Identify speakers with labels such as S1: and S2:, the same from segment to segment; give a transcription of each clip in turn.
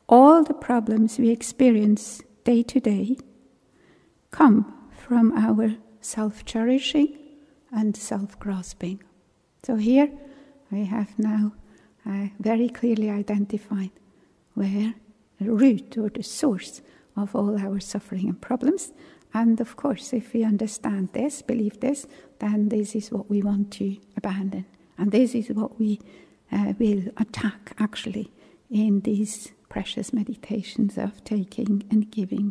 S1: all the problems we experience day to day come from our self-cherishing and self-grasping. So here we have now very clearly identified where the root or the source of all our suffering and problems. And of course, if we understand this, believe this, then this is what we want to abandon. And this is what we will attack actually in these precious meditations of taking and giving.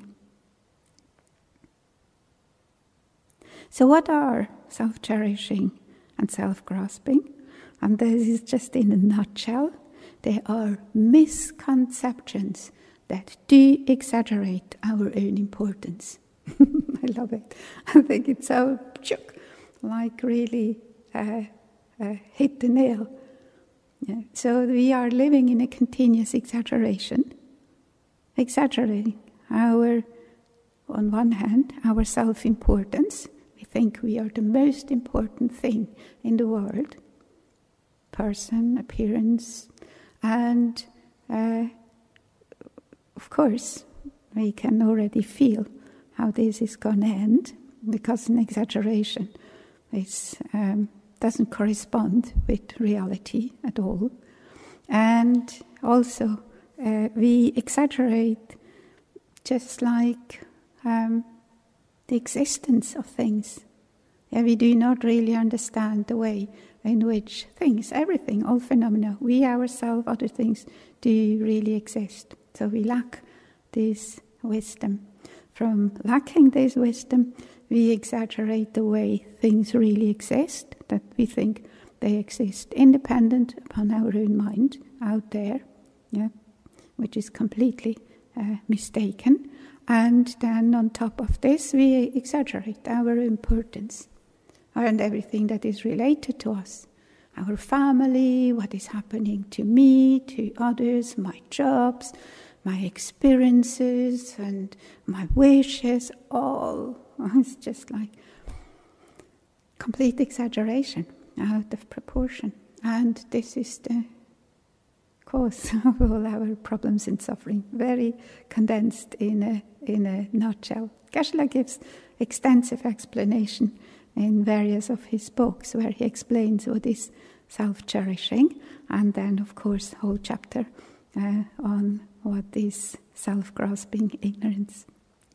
S1: So what are self-cherishing and self-grasping? And this is just in a nutshell. They are misconceptions that do exaggerate our own importance. I love it. I think it's so like really hit the nail. Yeah. So we are living in a continuous exaggeration, exaggerating our, on one hand, our self-importance. We think we are the most important thing in the world, person, appearance, and of course, we can already feel how this is going to end, because an exaggeration doesn't correspond with reality at all. And also, we exaggerate just like the existence of things. Yeah, we do not really understand the way in which things, everything, all phenomena, we ourselves, other things, do really exist. So we lack this wisdom. From lacking this wisdom, we exaggerate the way things really exist, that we think they exist independent upon our own mind out there, yeah, which is completely mistaken. And then on top of this, we exaggerate our importance and everything that is related to us. Our family, what is happening to me, to others, my jobs, my experiences and my wishes, all. It's just like complete exaggeration, out of proportion. And this is the cause of all our problems and suffering, very condensed in a nutshell. Geshe-la gives extensive explanation in various of his books where he explains what is self-cherishing, and then, of course, a whole chapter on what is self-grasping ignorance.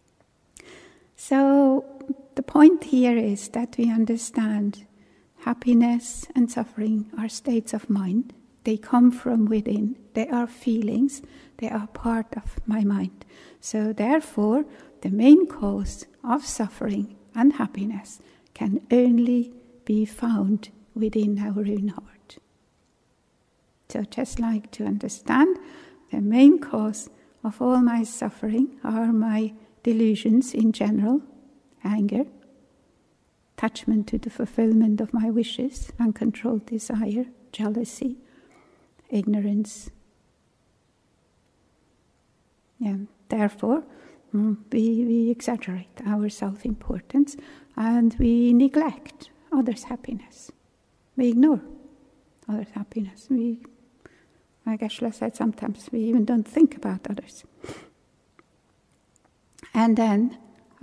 S1: So the point here is that we understand happiness and suffering are states of mind. They come from within. They are feelings. They are part of my mind. So therefore, the main cause of suffering and happiness can only be found within our own heart. So just like to understand, the main cause of all my suffering are my delusions in general, anger, attachment to the fulfillment of my wishes, uncontrolled desire, jealousy, ignorance. Yeah. Therefore, we exaggerate our self-importance and we neglect others' happiness. We ignore others' happiness. Like Geshe-la said, sometimes we even don't think about others. And then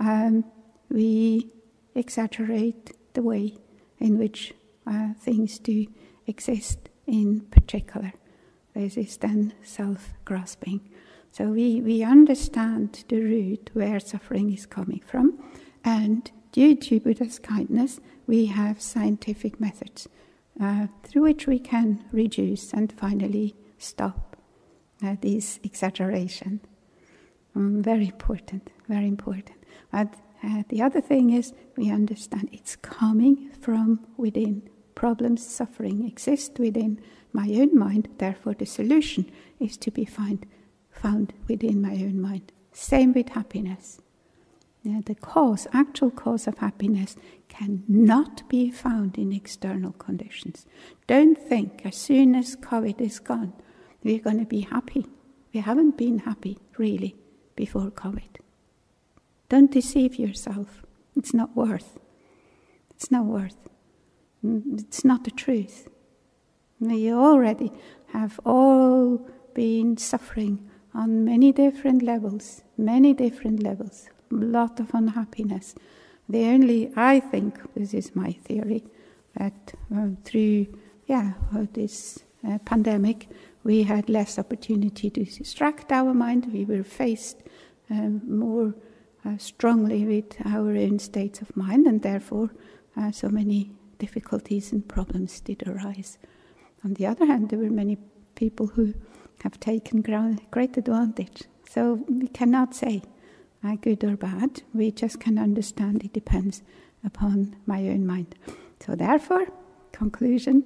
S1: we exaggerate the way in which things do exist in particular. This is then self-grasping. So we understand the root where suffering is coming from, and due to Buddha's kindness, we have scientific methods through which we can reduce and finally stop this exaggeration. Very important, very important. But the other thing is we understand it's coming from within. Problems, suffering exist within my own mind. Therefore, the solution is to be found within my own mind. Same with happiness. The actual cause of happiness cannot be found in external conditions. Don't think as soon as COVID is gone, we're going to be happy. We haven't been happy, really, before COVID. Don't deceive yourself. It's not worth. It's not worth. It's not the truth. You already have all been suffering on many different levels, a lot of unhappiness. I think, this is my theory, that through this pandemic, we had less opportunity to distract our mind. We were faced more strongly with our own states of mind, and therefore so many difficulties and problems did arise. On the other hand, there were many people who have taken great advantage. So we cannot say good or bad. We just can understand it depends upon my own mind. So therefore, conclusion,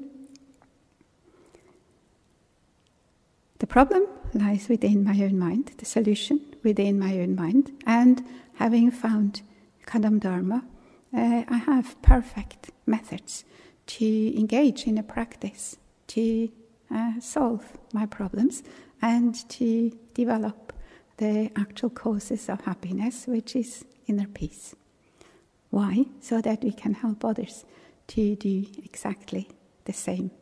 S1: the problem lies within my own mind, the solution within my own mind, and having found Kadam Dharma, I have perfect methods to engage in a practice, to solve my problems, and to develop the actual causes of happiness, which is inner peace. Why? So that we can help others to do exactly the same.